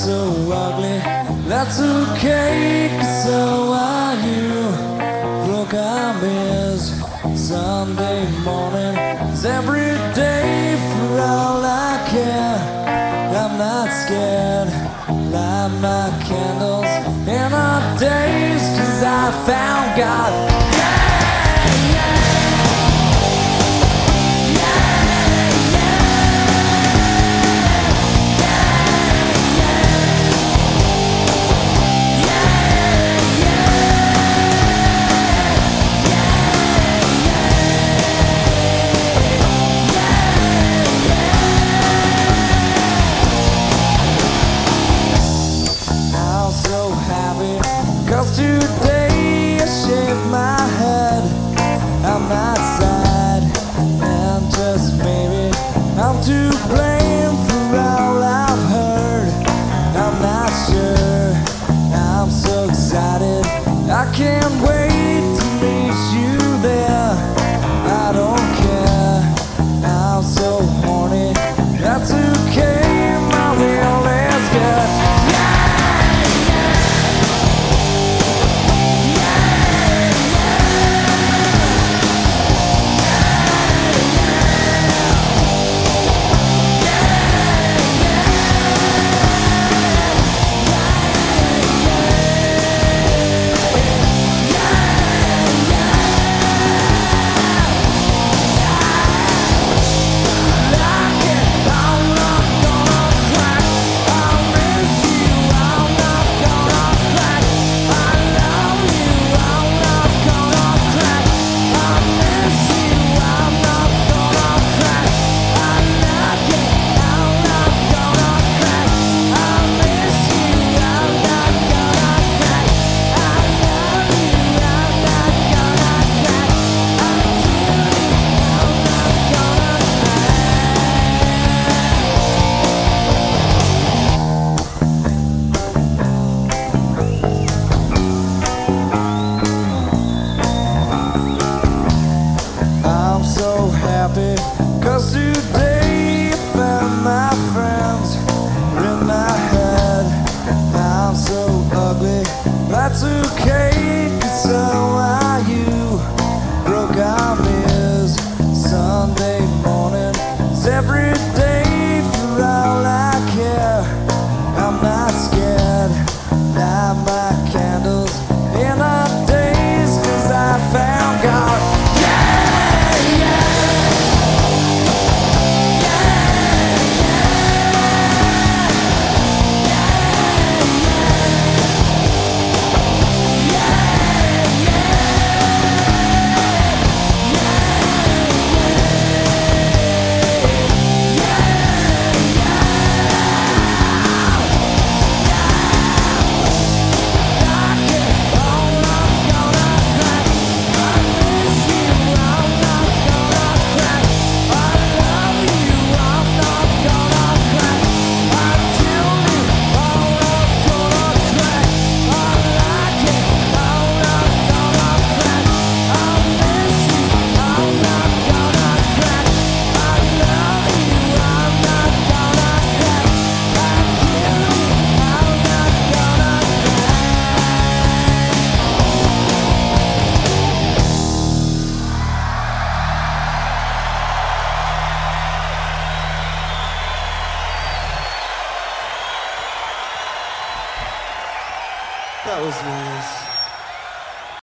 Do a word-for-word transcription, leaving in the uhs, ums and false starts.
so ugly, that's okay, 'cause so are you. Broke arm is Sunday morning, it's every day for all I care. I'm not scared, light my candles in our days, 'cause I found God. Cause today I shave my head, I'm not sad, and just maybe I'm to blame for all I've heard. I'm not sure, I'm so excited, I can't wait to meet you there. I don't care, I'm so horny, that's okay, my real is good. Cause today I found my friends are in my head. I'm so ugly, that's okay, 'cause so are you. Broke arm is Sunday morning, it's every day for all I care. I'm not scared, light my candles in our days, 'cause I found God. That was nice.